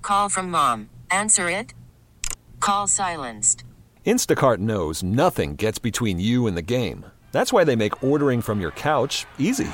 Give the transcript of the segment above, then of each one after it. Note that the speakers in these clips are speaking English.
call from mom. Answer it. Call silenced. Instacart knows nothing gets between you and the game. That's why they make ordering from your couch easy.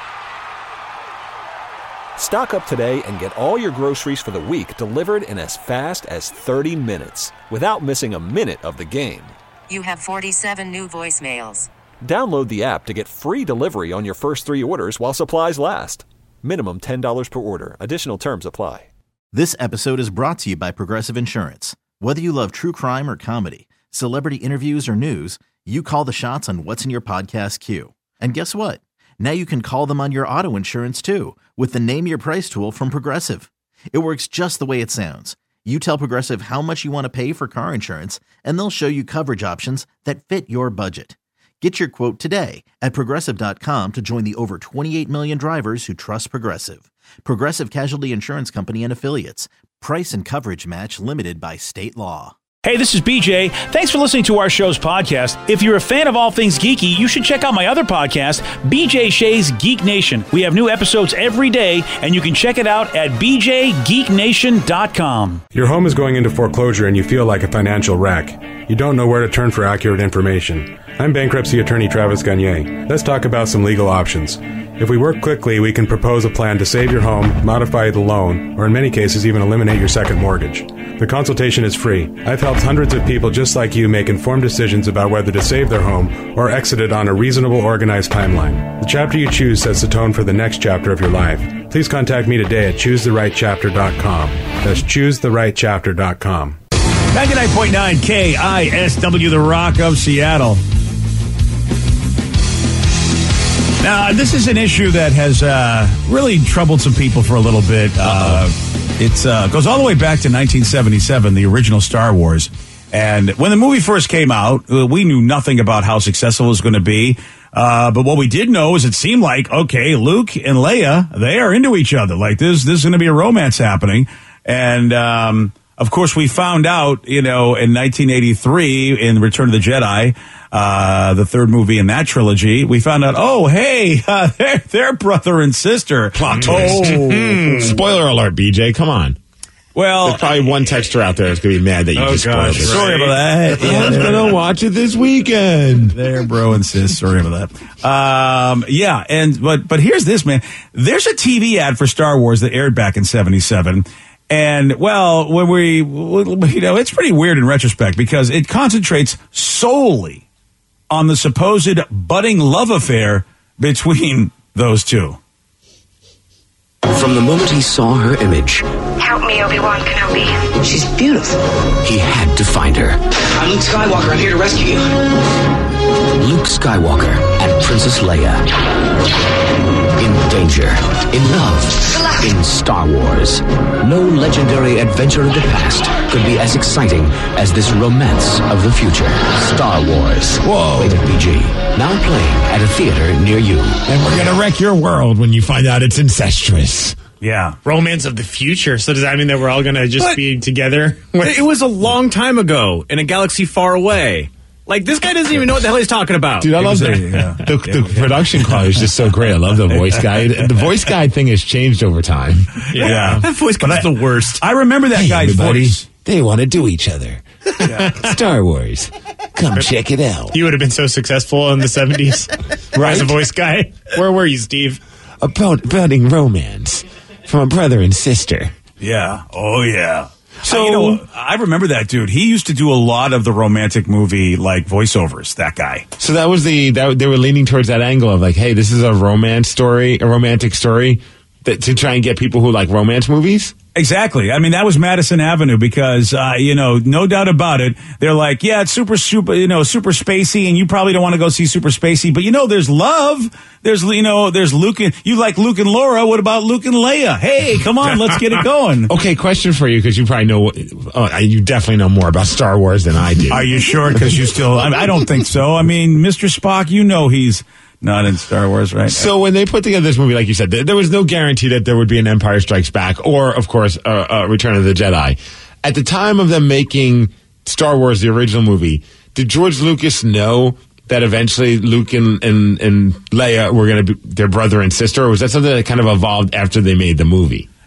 Stock up today and get all your groceries for the week delivered in as fast as 30 minutes without missing a minute of the game. You have 47 new voicemails. Download the app to get free delivery on your first 3 orders while supplies last. Minimum $10 per order. Additional terms apply. This episode is brought to you by Progressive Insurance. Whether you love true crime or comedy, celebrity interviews or news, you call the shots on what's in your podcast queue. And guess what? Now you can call them on your auto insurance too with the Name Your Price tool from Progressive. It works just the way it sounds. You tell Progressive how much you want to pay for car insurance, and they'll show you coverage options that fit your budget. Get your quote today at Progressive.com to join the over 28 million drivers who trust Progressive. Progressive Casualty Insurance Company and Affiliates. Price and coverage match limited by state law. Hey, this is BJ. Thanks for listening to our show's podcast. If you're a fan of all things geeky, you should check out my other podcast, BJ Shea's Geek Nation. We have new episodes every day, and you can check it out at bjgeeknation.com. Your home is going into foreclosure and you feel like a financial wreck. You don't know where to turn for accurate information. I'm bankruptcy attorney Travis Gagne. Let's talk about some legal options. If we work quickly, we can propose a plan to save your home, modify the loan, or in many cases even eliminate your second mortgage. The consultation is free. I've helped hundreds of people just like you make informed decisions about whether to save their home or exit it on a reasonable, organized timeline. The chapter you choose sets the tone for the next chapter of your life. Please contact me today at choosetherightchapter.com. That's choosetherightchapter.com. 99.9 KISW, The Rock of Seattle. Now, this is an issue that has really troubled some people for a little bit. It goes all the way back to 1977, the original Star Wars. And when the movie first came out, we knew nothing about how successful it was going to be. But what we did know is it seemed like, okay, Luke and Leia, they are into each other. Like, this is going to be a romance happening. And, of course, we found out, in 1983 in Return of the Jedi, the third movie in that trilogy, we found out, oh, hey, they're brother and sister. Plot twist. Spoiler alert, BJ, come on. Well, there's probably one texter out there that's going to be mad that you just spoiled it. Sorry about that. I was going to watch it this weekend. There, bro and sis. Sorry about that. But here's this, man. There's a TV ad for Star Wars that aired back in 77. And, well, when it's pretty weird in retrospect because it concentrates solely on the supposed budding love affair between those two. From the moment he saw her image, help me, Obi-Wan Kenobi. she's beautiful. He had to find her. I'm Luke Skywalker. I'm here to rescue you. Luke Skywalker and Princess Leia. In danger, in love, in Star Wars. No legendary adventure of the past could be as exciting as this romance of the future. Star Wars. Whoa. Rated PG. Now playing at a theater near you. And we're going to wreck your world when you find out it's incestuous. Yeah. Romance of the future. So does that mean that we're all going to just be together? It was a long time ago in a galaxy far away. Like, this guy doesn't even know what the hell he's talking about. Dude, I love the production quality is just so great. I love the voice guy. The voice guy thing has changed over time. Yeah. That voice guy's the worst. I remember that guy's voice. They want to do each other. Star Wars. Come check it out. You would have been so successful in the 70s. Right? As a voice guy. Where were you, Steve? A budding romance from a brother and sister. Yeah. Oh, yeah. So I remember that dude. He used to do a lot of the romantic movie like voiceovers. That guy. So that was they were leaning towards that angle of like, hey, this is a romantic story to try and get people who like romance movies. Exactly. I mean, that was Madison Avenue because, no doubt about it. They're like, yeah, it's super spacey, and you probably don't want to go see super spacey, but there's love. There's Luke and you like Luke and Laura. What about Luke and Leia? Hey, come on, let's get it going. Okay, question for you because you probably know. You definitely know more about Star Wars than I do. Are you sure? Because you still. I don't think so. I mean, Mr. Spock, he's not in Star Wars, right? So when they put together this movie, like you said, there was no guarantee that there would be an Empire Strikes Back or, of course, Return of the Jedi. At the time of them making Star Wars, the original movie, did George Lucas know that eventually Luke and Leia were going to be their brother and sister, or was that something that kind of evolved after they made the movie?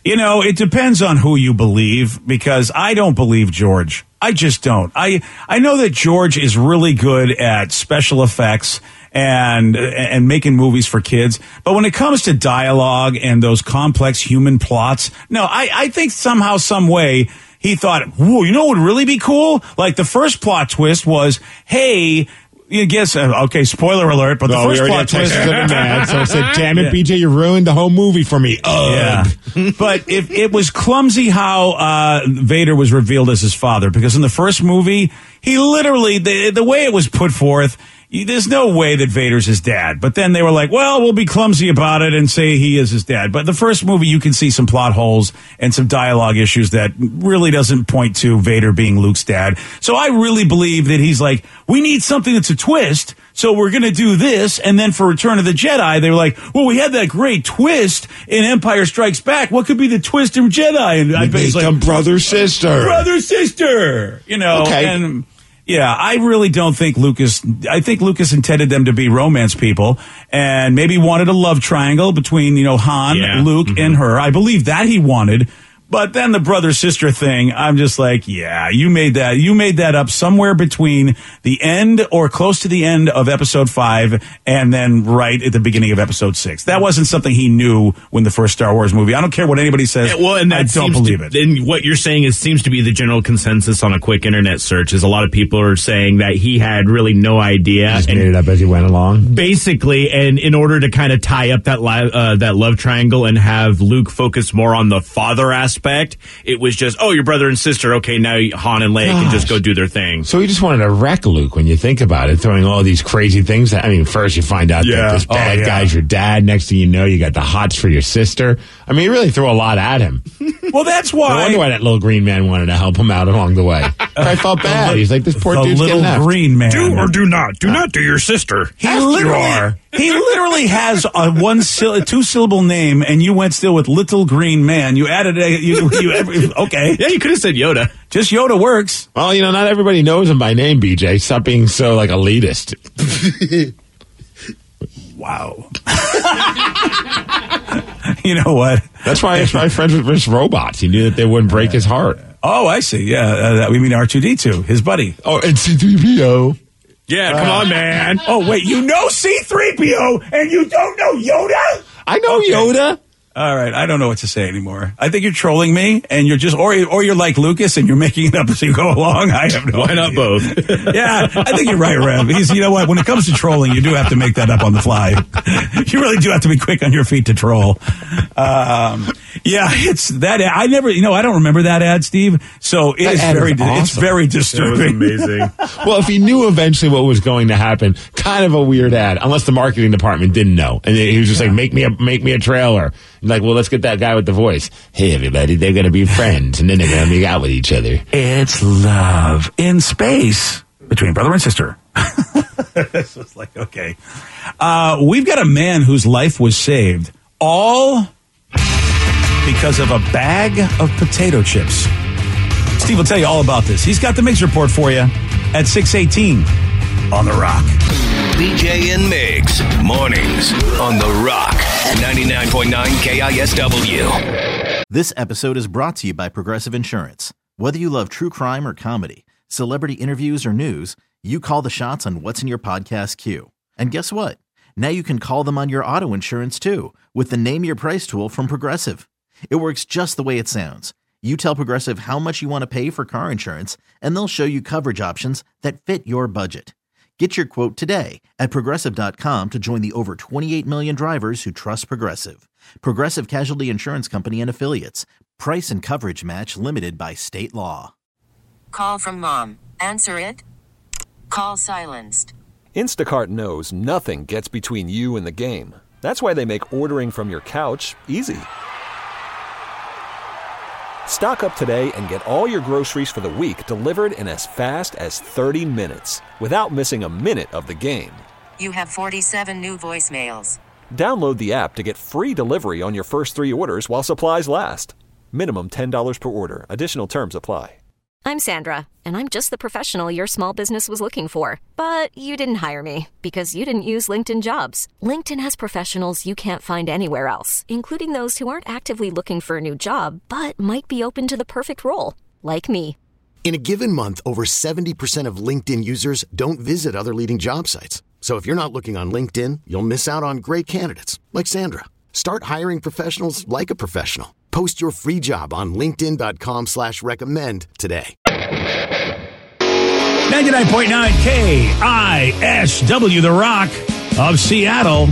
You know, it depends on who you believe, because I don't believe George. I just don't. I know that George is really good at special effects and making movies for kids, but when it comes to dialogue and those complex human plots, no, I think somehow, some way, he thought, whoa, you know what would really be cool? Like, the first plot twist was, hey, you guess, okay, spoiler alert, but the first plot twist. Mad, so I said, damn it, BJ, you ruined the whole movie for me. Yeah. But if it was clumsy how Vader was revealed as his father, because in the first movie, he literally, the way it was put forth, there's no way that Vader's his dad. But then they were like, well, we'll be clumsy about it and say he is his dad. But the first movie, you can see some plot holes and some dialogue issues that really doesn't point to Vader being Luke's dad. So I really believe that he's like, we need something that's a twist, so we're going to do this. And then for Return of the Jedi, they were like, well, we had that great twist in Empire Strikes Back. What could be the twist in Jedi? And I make them brother-sister. Brother-sister. You know, okay. And yeah, I really don't think I think Lucas intended them to be romance people and maybe wanted a love triangle between, you know, Han, Luke, and her. I believe that he wanted. But then the brother-sister thing, I'm just like, yeah, you made that up somewhere between the end or close to the end of episode 5 and then right at the beginning of episode 6. That wasn't something he knew when the first Star Wars movie. I don't care what anybody says. Well, and I don't believe it. And what you're saying seems to be the general consensus on a quick internet search, is a lot of people are saying that he had really no idea. He just made it up as he went along. Basically, and in order to kind of tie up that love triangle and have Luke focus more on the father aspect, it was just, oh, your brother and sister. Okay, now Han and Leia can just go do their thing. So he just wanted to wreck Luke when you think about it, throwing all these crazy things. I mean, first you find out that this bad guy's your dad. Next thing you know, you got the hots for your sister. I mean, you really threw a lot at him. Well, that's why. No wonder why that little green man wanted to help him out along the way. I felt bad. He's like, this poor dude's little getting left. green man. Do or do not. Do not do your sister. He literally has a 2-syllable name, and you went still with little green man. You added okay. Yeah, you could have said Yoda. Just Yoda works. Well, you know, not everybody knows him by name, BJ. Stop being so, like, elitist. Wow. You know what? That's why he's friends with Rich Robots. He knew that they wouldn't break his heart. Oh, I see. Yeah, we mean R2-D2, his buddy. Oh, and C-3PO. Yeah, come on, man. Oh, wait, you know C-3PO, and you don't know Yoda? I know Yoda. All right, I don't know what to say anymore. I think you're trolling me, and you're just, or you're like Lucas, and you're making it up as you go along. I have no idea. Why not both? Yeah, I think you're right, Rev. You know what? When it comes to trolling, you do have to make that up on the fly. You really do have to be quick on your feet to troll. Yeah, it's that. I never, I don't remember that ad, Steve. So it's very disturbing. It was amazing. Well, if he knew eventually what was going to happen, kind of a weird ad, unless the marketing department didn't know, and he was just like, make me a trailer. Like, well, let's get that guy with the voice. Hey, everybody, they're going to be friends, and then they're going to make out with each other. It's love in space between brother and sister. It's just like, okay. We've got a man whose life was saved, all because of a bag of potato chips. Steve will tell you all about this. He's got the Mix Report for you at 6:18 on The Rock. BJ and Migs, mornings on The Rock, 99.9 KISW. This episode is brought to you by Progressive Insurance. Whether you love true crime or comedy, celebrity interviews or news, you call the shots on what's in your podcast queue. And guess what? Now you can call them on your auto insurance too with the Name Your Price tool from Progressive. It works just the way it sounds. You tell Progressive how much you want to pay for car insurance, and they'll show you coverage options that fit your budget. Get your quote today at Progressive.com to join the over 28 million drivers who trust Progressive. Progressive Casualty Insurance Company and Affiliates. Price and coverage match limited by state law. Call from mom. Answer it. Call silenced. Instacart knows nothing gets between you and the game. That's why they make ordering from your couch easy. Stock up today and get all your groceries for the week delivered in as fast as 30 minutes without missing a minute of the game. You have 47 new voicemails. Download the app to get free delivery on your first 3 orders while supplies last. Minimum $10 per order. Additional terms apply. I'm Sandra, and I'm just the professional your small business was looking for. But you didn't hire me because you didn't use LinkedIn Jobs. LinkedIn has professionals you can't find anywhere else, including those who aren't actively looking for a new job, but might be open to the perfect role, like me. In a given month, over 70% of LinkedIn users don't visit other leading job sites. So if you're not looking on LinkedIn, you'll miss out on great candidates like Sandra. Start hiring professionals like a professional. Post your free job on linkedin.com/recommend today. 99.9 KISW, The Rock of Seattle.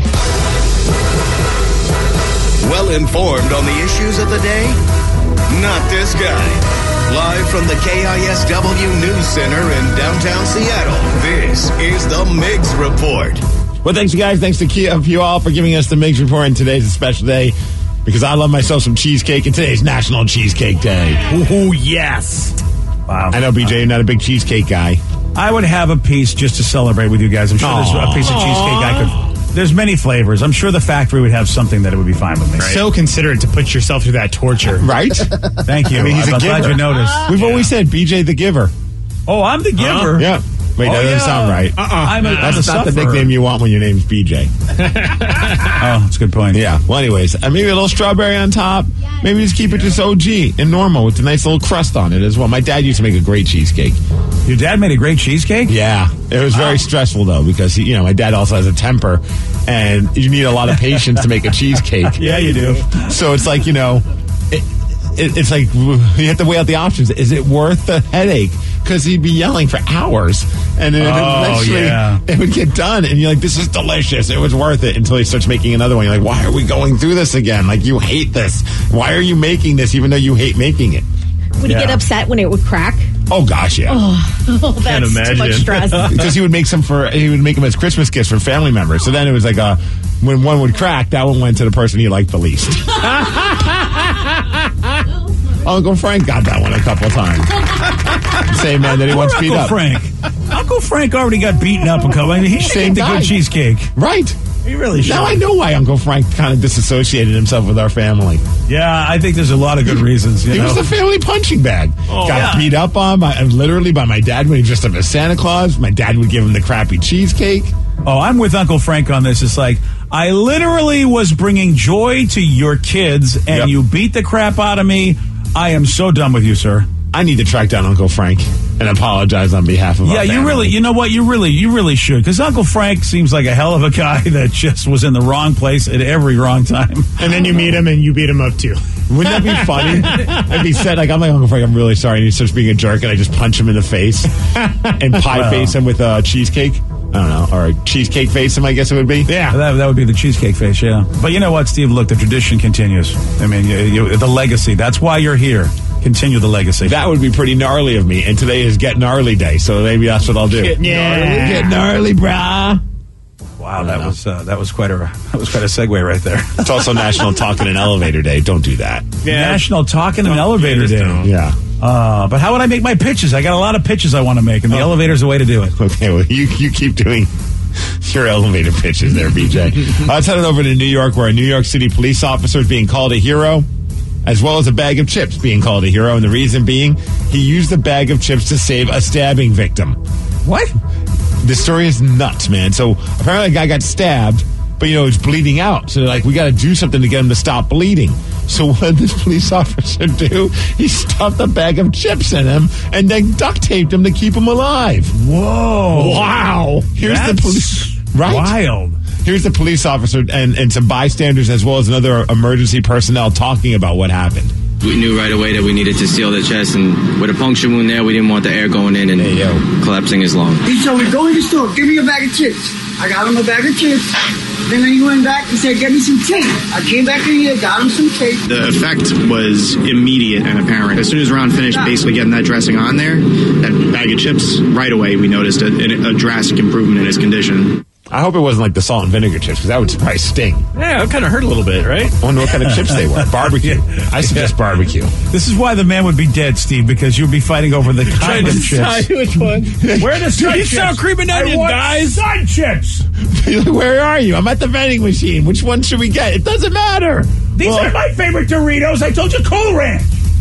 Well informed on the issues of the day? Not this guy. Live from the KISW News Center in downtown Seattle, this is the Migs Report. Well, thanks, you guys. Thanks to you all for giving us the Migs Report. And today's a special day because I love myself some cheesecake, and today's National Cheesecake Day. Oh, yes. Wow. I know, BJ, you're not a big cheesecake guy. I would have a piece just to celebrate with you guys. I'm sure there's a piece of cheesecake I could... There's many flavors. I'm sure the factory would have something that it would be fine with me. Right. So considerate to put yourself through that torture. Right? Thank you. I mean, he's I'm glad you noticed. We've always said BJ the Giver. Oh, I'm the giver? Yeah. Wait, that doesn't sound right. That's not the nickname you want when your name's BJ. Oh, that's a good point. Yeah. Well, anyways, maybe a little strawberry on top. Maybe just keep it just OG and normal with a nice little crust on it as well. My dad used to make a great cheesecake. Your dad made a great cheesecake? Yeah. It was very stressful, though, because, my dad also has a temper, and you need a lot of patience to make a cheesecake. Yeah, you do. So it's like, it's like you have to weigh out the options. Is it worth the headache? Because he'd be yelling for hours, and then eventually it would get done, and you're like, this is delicious. It was worth it, until he starts making another one. You're like, why are we going through this again? Like, you hate this. Why are you making this even though you hate making it? Would he get upset when it would crack? Oh, gosh, yeah. Oh, that's too much stress. Because he would make them as Christmas gifts for family members. So then it was like, when one would crack, that one went to the person he liked the least. Uncle Frank got that one a couple of times. Same man that he once beat up. Uncle Frank already got beaten up a couple. I mean, he should get the good cheesecake. Right. He really should. Now I know why Uncle Frank kind of disassociated himself with our family. Yeah, I think there's a lot of good reasons. He was the family punching bag. Got beat up on literally by my dad when he dressed up as Santa Claus. My dad would give him the crappy cheesecake. Oh, I'm with Uncle Frank on this. It's like, I literally was bringing joy to your kids, and you beat the crap out of me. I am so done with you, sir. I need to track down Uncle Frank and apologize on behalf of our family. You know what? You really should. Because Uncle Frank seems like a hell of a guy that just was in the wrong place at every wrong time. And then you meet him and you beat him up too. Wouldn't that be funny? I'd be said, like, I'm like, Uncle Frank, I'm really sorry. And he starts being a jerk, and I just punch him in the face and pie face him with a cheesecake. I don't know, or a cheesecake face him, I guess it would be. Yeah, that would be the cheesecake face, yeah. But you know what, Steve? Look, the tradition continues. I mean, the legacy. That's why you're here. Continue the legacy. That would be pretty gnarly of me. And today is Get Gnarly Day, so maybe that's what I'll do. Get gnarly, brah. Wow, that was quite a segue right there. It's also National Talking in Elevator Day. Don't do that. Yeah. National Talking in Elevator Day. Yeah. But how would I make my pitches? I got a lot of pitches I want to make, and the elevator's the way to do it. Okay, well, you keep doing your elevator pitches there, BJ. Let's head over to New York, where a New York City police officer is being called a hero, as well as a bag of chips being called a hero. And the reason being, he used the bag of chips to save a stabbing victim. What? The story is nuts, man. So apparently a guy got stabbed, but, he's bleeding out. So they're like, we got to do something to get him to stop bleeding. So what did this police officer do? He stuffed a bag of chips in him and then duct taped him to keep him alive. Whoa. Wow. Here's the police. Right? Wild. Here's the police officer and some bystanders, as well as another emergency personnel, talking about what happened. We knew right away that we needed to seal the chest, and with a puncture wound there, we didn't want the air going in and collapsing his lung. He told me, go in the store, give me a bag of chips. I got him a bag of chips. Then he went back and said, get me some tape. I came back in here, got him some tape. The effect was immediate and apparent. As soon as Ron finished basically getting that dressing on there, that bag of chips, right away we noticed a drastic improvement in his condition. I hope it wasn't like the salt and vinegar chips, because that would probably sting. Yeah, it kind of hurt a little bit, right? I wonder what kind of chips they were. Barbecue. I suggest barbecue. This is why the man would be dead, Steve, because you'd be fighting over the kind of chips. Which one? Where are the sun chips? Sour cream and onion, guys. Sun chips. Where are you? I'm at the vending machine. Which one should we get? It doesn't matter. These are my favorite Doritos. I told you, Cool Ranch.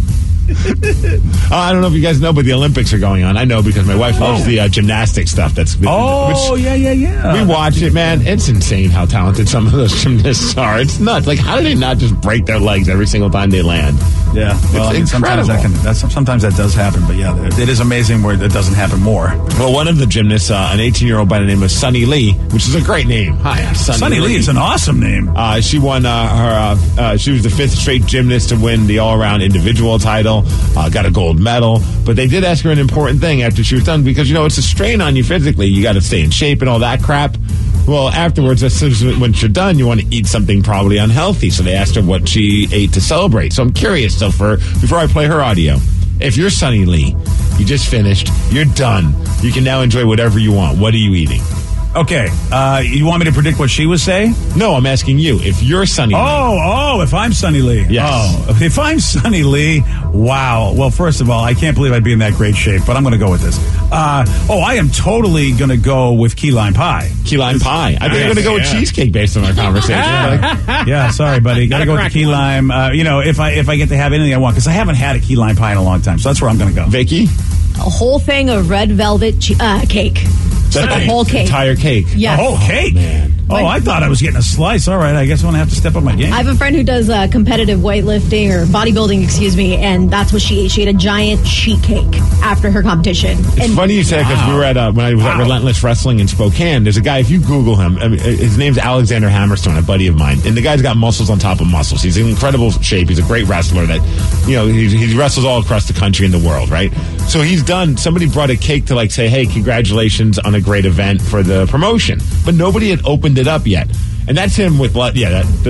I don't know if you guys know, but the Olympics are going on. I know because my wife loves the gymnastic stuff. Yeah. We watch it, man. It's insane how talented some of those gymnasts are. It's nuts. Like, how do they not just break their legs every single time they land? Yeah, well, it's incredible. Sometimes that does happen, but yeah, it is amazing where it doesn't happen more. Well, one of the gymnasts, an 18-year-old by the name of Sunny Lee, which is a great name. Hi, Sunny Lee is an awesome name. She won she was the 5th straight gymnast to win the all-around individual title, got a gold medal, but they did ask her an important thing after she was done because, it's a strain on you physically. You got to stay in shape and all that crap. Well, afterwards, when you're done, you want to eat something probably unhealthy. So they asked her what she ate to celebrate. So I'm curious, though, before I play her audio, if you're Sunny Lee, you just finished, you're done. You can now enjoy whatever you want. What are you eating? Okay, you want me to predict what she would say? No, I'm asking you. If you're Sunny Lee. If I'm Sunny Lee. Yes. If I'm Sunny Lee, wow. Well, first of all, I can't believe I'd be in that great shape, but I'm going to go with this. I am totally going to go with key lime pie. Key lime pie. I think you're going to go with cheesecake based on our conversation. Yeah, sorry, buddy. Got to go with the key lime. If I get to have anything I want, because I haven't had a key lime pie in a long time, so that's where I'm going to go. Vicky? A whole thing of red velvet cake. The whole cake. Entire cake. Yeah. The whole cake? Man. I thought I was getting a slice. All right, I guess I'm going to have to step up my game. I have a friend who does competitive weightlifting or bodybuilding, and that's what she ate. She ate a giant sheet cake after her competition. It's funny you say because we were when I was at Relentless Wrestling in Spokane, there's a guy, if you Google him, his name's Alexander Hammerstone, a buddy of mine, and the guy's got muscles on top of muscles. He's in incredible shape. He's a great wrestler that, he wrestles all across the country and the world, right? So somebody brought a cake to say, hey, congratulations on a great event for the promotion. But nobody had opened it up yet. And that's him with he's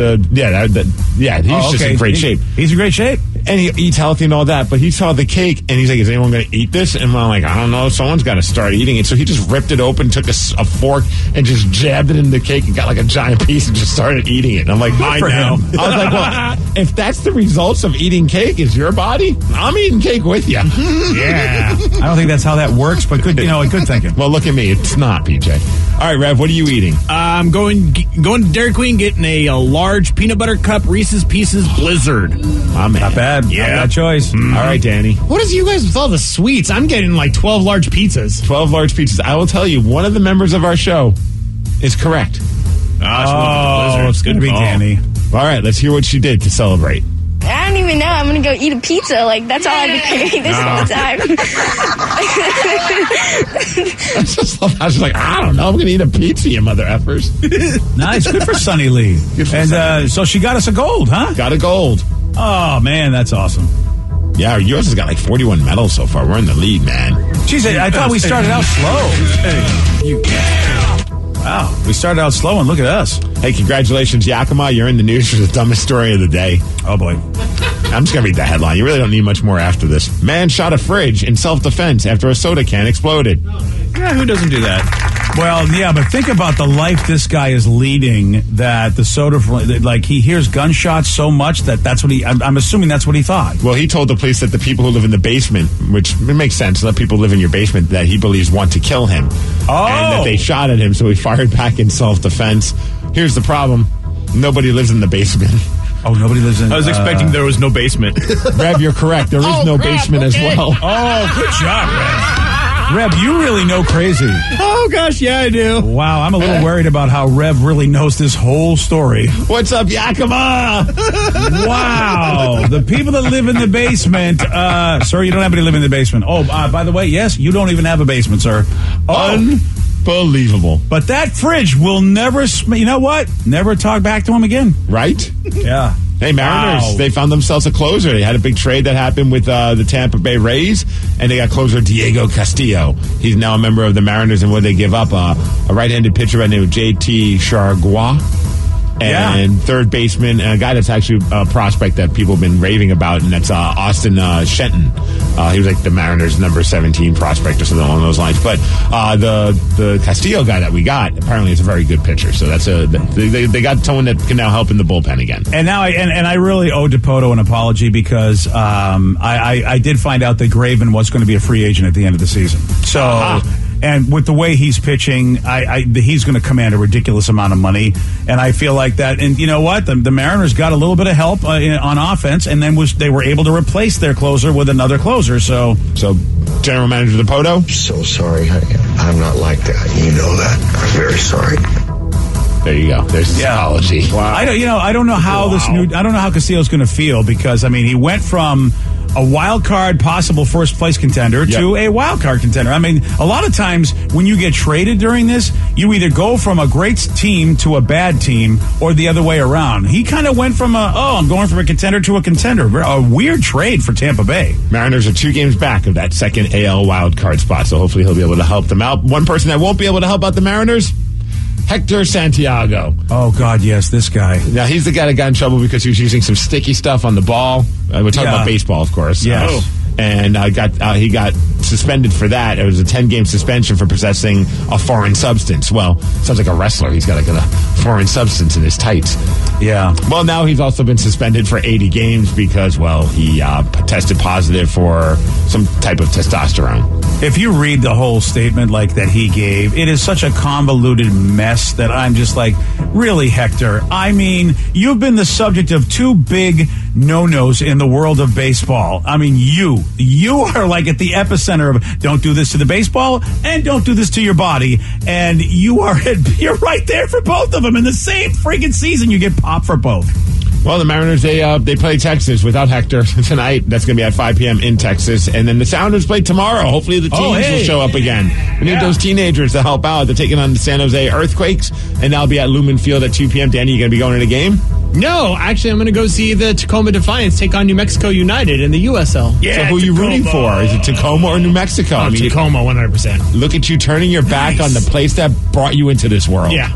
just in great shape. He's in great shape. And he eats healthy and all that, but he saw the cake and he's like, is anyone going to eat this? And I'm like, I don't know, someone's got to start eating it. So he just ripped it open, took a fork and just jabbed it in the cake and got a giant piece and just started eating it. And I'm like, I know. I was like, well, if that's the results of eating cake is your body, I'm eating cake with you. Yeah. I don't think that's how that works, but good thinking. Well, look at me. It's not, PJ. All right, Rev, what are you eating? I'm going to Dairy Queen, getting a large peanut butter cup Reese's Pieces Blizzard. Not bad. Yeah. Not bad choice. Mm-hmm. All right, Danny. What is you guys with all the sweets? I'm getting 12 large pizzas. 12 large pizzas. I will tell you, one of the members of our show is correct. It's good to be Danny. All right, let's hear what she did to celebrate. I don't even know. I'm going to go eat a pizza. That's all I've been craving this whole time. I just love how she's like, I don't know. I'm going to eat a pizza, you mother effers. Nice. Good for Sunny Lee. So she got us a gold, huh? Got a gold. Oh, man, that's awesome. Yeah, yours has got 41 medals so far. We're in the lead, man. Jeez, I thought we started out slow. Wow, we started out slow, and look at us. Hey, congratulations, Yakima. You're in the news for the dumbest story of the day. Oh, boy. I'm just going to read the headline. You really don't need much more after this. Man shot a fridge in self-defense after a soda can exploded. Yeah, who doesn't do that? Well, yeah, but think about the life this guy is leading, that the soda, he hears gunshots so much that's what I'm assuming that's what he thought. Well, he told the police that the people who live in the basement, which it makes sense, let people live in your basement that he believes want to kill him. Oh! And that they shot at him, so he fired back in self-defense. Here's the problem. Nobody lives in the basement. Oh, nobody lives in... I was expecting there was no basement. Rev, you're correct. There is no basement as well. Oh, good job, Rev. Rev, you really know crazy. Oh, gosh, yeah, I do. Wow, I'm a little worried about how Rev really knows this whole story. What's up, Yakima? Wow. The people that live in the basement... sir, you don't have to live in the basement. Oh, by the way, yes, you don't even have a basement, sir. Unbelievable. But that fridge will never... You know what? Never talk back to him again. Right? Yeah. Hey, Mariners, They found themselves a closer. They had a big trade that happened with the Tampa Bay Rays, and they got closer Diego Castillo. He's now a member of the Mariners, and what they give up, a right-handed pitcher by the name of J.T. Chargois. And third baseman, and a guy that's actually a prospect that people have been raving about, and that's Austin Shenton. He was the Mariners' number 17 prospect or something along those lines. But the Castillo guy that we got apparently is a very good pitcher. So that's they got someone that can now help in the bullpen again. And now I really owe DePoto an apology because I did find out that Graven was going to be a free agent at the end of the season. So. And with the way he's pitching, he's going to command a ridiculous amount of money. And I feel like that. And you know what? The Mariners got a little bit of help on offense, and then they were able to replace their closer with another closer. So General Manager Dipoto? So sorry, honey. I'm not like that. You know that. I'm very sorry. There you go. There's his apology. Wow. I don't know how I don't know how Castillo's going to feel, because I mean, he went from a wild card possible first place contender to a wild card contender. I mean, a lot of times when you get traded during this, you either go from a great team to a bad team or the other way around. He kind of went from I'm going from a contender to a contender. A weird trade for Tampa Bay. Mariners are 2 games back of that second AL wild card spot, so hopefully he'll be able to help them out. One person that won't be able to help out the Mariners, Hector Santiago. Oh, God, yes, this guy. Now, he's the guy that got in trouble because he was using some sticky stuff on the ball. We're talking about baseball, of course. Yes. And he got suspended for that. It was a 10-game suspension for possessing a foreign substance. Well, sounds like a wrestler. He's got a foreign substance in his tights. Yeah. Well, now he's also been suspended for 80 games because, he tested positive for some type of testosterone. If you read the whole statement like that he gave, it is such a convoluted mess that I'm just like, really, Hector? I mean, you've been the subject of 2 big no-nos in the world of baseball. I mean, you are like at the epicenter of don't do this to the baseball and don't do this to your body. And you're right there for both of them in the same freaking season. You get popped for both. Well, the Mariners, they play Texas without Hector tonight. That's going to be at 5 p.m. in Texas. And then the Sounders play tomorrow. Hopefully the teens will show up again. We need those teenagers to help out. They're taking on the San Jose Earthquakes, and that'll be at Lumen Field at 2 p.m. Danny, you going to be going to the game? No, actually, I'm going to go see the Tacoma Defiance take on New Mexico United in the USL. Yeah, so who are you rooting for? Is it Tacoma or New Mexico? Tacoma, 100%. Look at you turning your back on the place that brought you into this world. Yeah.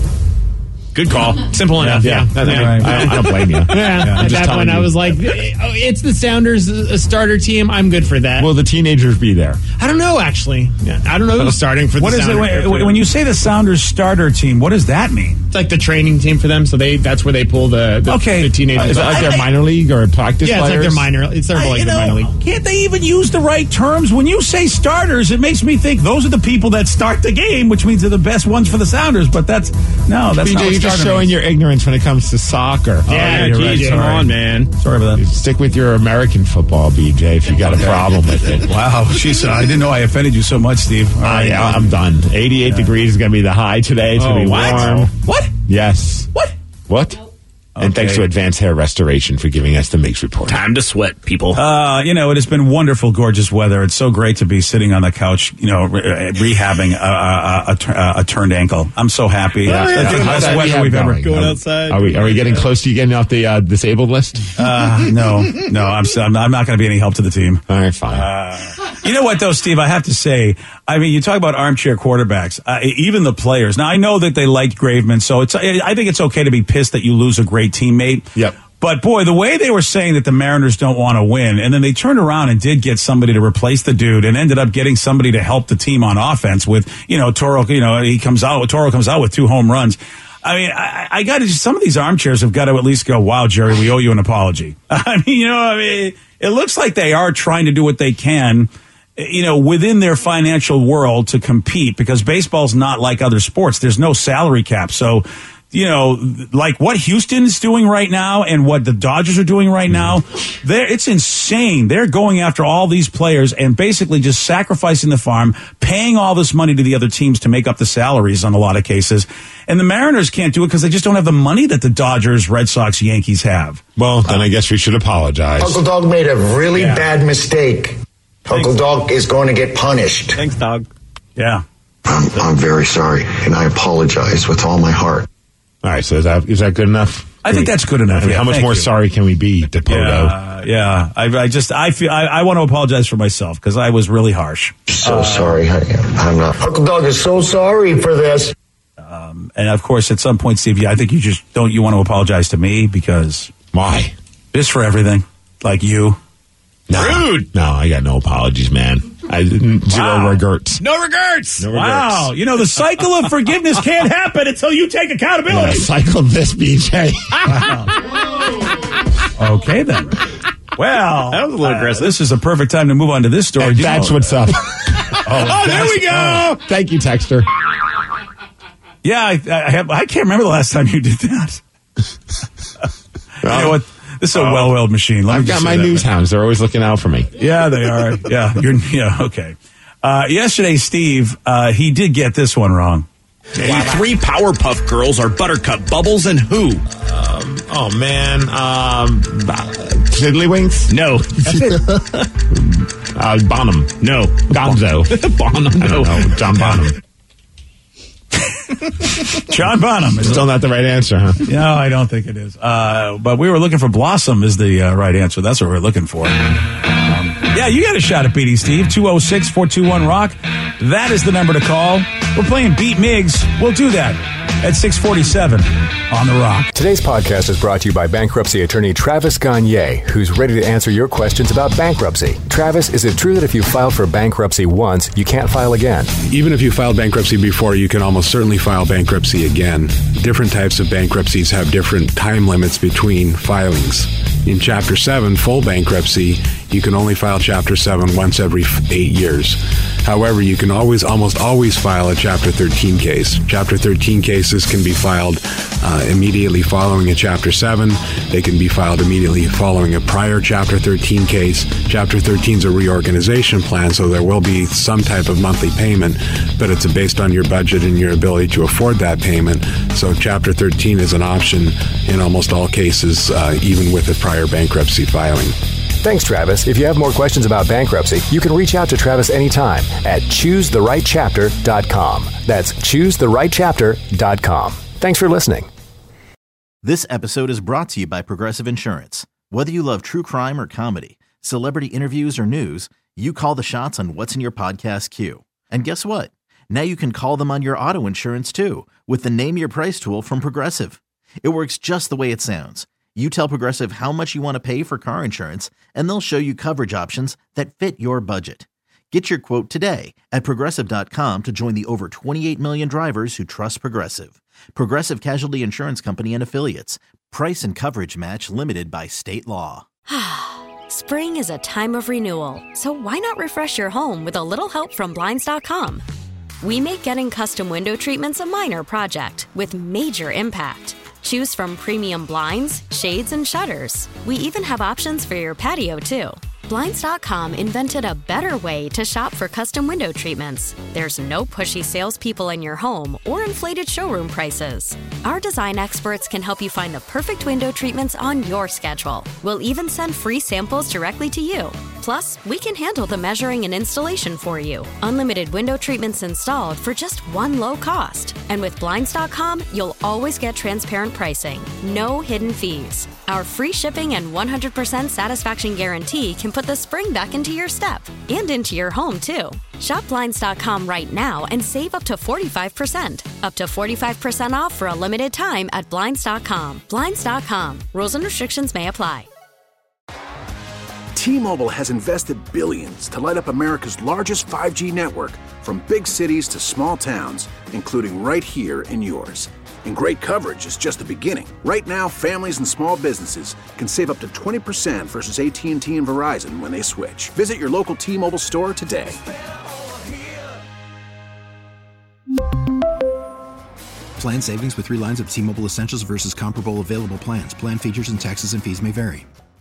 Good call. Simple enough. Yeah. I don't blame you. At that point, I was like, it's the Sounders, a starter team. I'm good for that. Will the teenagers be there? I don't know, actually. Yeah. I don't know who's starting for the Sounders. When you say the Sounders starter team, what does that mean? It's like the training team for them, so that's where they pull the teenagers. Is that like their minor league or practice players? Yeah, it's like their minor league. Can't they even use the right terms? When you say starters, it makes me think those are the people that start the game, which means they're the best ones for the Sounders, but that's not what you're just showing your ignorance when it comes to soccer. Yeah, BJ, come on, man. Sorry about that. Stick with your American football, BJ, if you got a problem with it. Wow, I didn't know I offended you so much, Steve. I'm done. 88 degrees is going to be the high today. It's going to be warm. What? Yes. What? And thanks to Advanced Hair Restoration for giving us the Mix Report. Time to sweat, people. It has been wonderful, gorgeous weather. It's so great to be sitting on the couch, rehabbing a turned ankle. I'm so happy. Yeah. That's the best weather we've ever going outside. Are we getting close to you getting off the disabled list? No. I'm not going to be any help to the team. All right, fine. You know what, though, Steve? I have to say, I mean, you talk about armchair quarterbacks, even the players. Now, I know that they liked Graveman, so I think it's okay to be pissed that you lose a great teammate. Yep. But, boy, the way they were saying that the Mariners don't want to win, and then they turned around and did get somebody to replace the dude and ended up getting somebody to help the team on offense with, Toro, Toro comes out with 2 home runs. I mean, I got to, some of these armchairs have got to at least go, wow, Jerry, we owe you an apology. It looks like they are trying to do what they can, within their financial world to compete, because baseball's not like other sports. There's no salary cap. So, like what Houston's doing right now and what the Dodgers are doing right now, it's insane. They're going after all these players and basically just sacrificing the farm, paying all this money to the other teams to make up the salaries on a lot of cases. And the Mariners can't do it because they just don't have the money that the Dodgers, Red Sox, Yankees have. Well, then I guess we should apologize. Uncle Dog made a really bad mistake. Uncle Dog is going to get punished. Thanks, Dog. Yeah. I'm very sorry, and I apologize with all my heart. All right, so is that good enough? I think that's good enough. How much more sorry can we be, Dipoto? Yeah. I want to apologize for myself because I was really harsh. So sorry. I'm not. Uncle Dog is so sorry for this. And of course, at some point, Steve, I think you want to apologize to me because why? Just for everything, like you. Rude. No, I got no apologies, man. Zero regrets. No regrets. Wow. The cycle of forgiveness can't happen until you take accountability. Yeah, cycle this, BJ. Okay, then. Well, that was a little aggressive. This is a perfect time to move on to this story. And that's what's up. there we go. Thank you, Texter. Yeah, I can't remember the last time you did that. You know what? This is a well-oiled machine. I've got my news hounds. They're always looking out for me. Yeah, they are. Yeah, okay. Yesterday, Steve, he did get this one wrong. The three Powerpuff Girls are Buttercup, Bubbles, and who? Tiddlywinks? No. That's it. Bonham? No. Gonzo? Bonham? No. John Bonham. John Bonham. Still not the right answer, huh? No, I don't think it is. But we were looking for Blossom is the right answer. That's what we're looking for. Yeah, you got a shot at beating Steve. 206-421-ROCK. That is the number to call. We're playing Beat Miggs. We'll do that at 6:47 on The Rock. Today's podcast is brought to you by bankruptcy attorney Travis Gagne, who's ready to answer your questions about bankruptcy. Travis, is it true that if you filed for bankruptcy once, you can't file again? Even if you filed bankruptcy before, you can almost certainly file bankruptcy again. Different types of bankruptcies have different time limits between filings. In Chapter 7, full bankruptcy, you can only file Chapter 7 once every 8 years. However, you can almost always file a Chapter 13 case. Chapter 13 cases can be filed immediately following a Chapter 7. They can be filed immediately following a prior Chapter 13 case. Chapter 13 is a reorganization plan, so there will be some type of monthly payment, but it's based on your budget and your ability to afford that payment. So Chapter 13 is an option in almost all cases, even with a prior bankruptcy filing. Thanks, Travis. If you have more questions about bankruptcy, you can reach out to Travis anytime at choosetherightchapter.com. That's choosetherightchapter.com. Thanks for listening. This episode is brought to you by Progressive Insurance. Whether you love true crime or comedy, celebrity interviews or news, you call the shots on what's in your podcast queue. And guess what? Now you can call them on your auto insurance too with the Name Your Price tool from Progressive. It works just the way it sounds. You tell Progressive how much you want to pay for car insurance, and they'll show you coverage options that fit your budget. Get your quote today at Progressive.com to join the over 28 million drivers who trust Progressive. Progressive Casualty Insurance Company and Affiliates. Price and coverage match limited by state law. Spring is a time of renewal, so why not refresh your home with a little help from Blinds.com? We make getting custom window treatments a minor project with major impact. Choose from premium blinds, shades, and shutters. We even have options for your patio, too. Blinds.com invented a better way to shop for custom window treatments. There's no pushy salespeople in your home or inflated showroom prices. Our design experts can help you find the perfect window treatments on your schedule. We'll even send free samples directly to you. Plus, we can handle the measuring and installation for you. Unlimited window treatments installed for just one low cost. And with Blinds.com, you'll always get transparent pricing. No hidden fees. Our free shipping and 100% satisfaction guarantee can put the spring back into your step and into your home, too. Shop Blinds.com right now and save up to 45%. Up to 45% off for a limited time at Blinds.com. Blinds.com. Rules and restrictions may apply. T-Mobile has invested billions to light up America's largest 5G network, from big cities to small towns, including right here in yours. And great coverage is just the beginning. Right now, families and small businesses can save up to 20% versus AT&T and Verizon when they switch. Visit your local T-Mobile store today. Plan savings with 3 lines of T-Mobile Essentials versus comparable available plans. Plan features and taxes and fees may vary.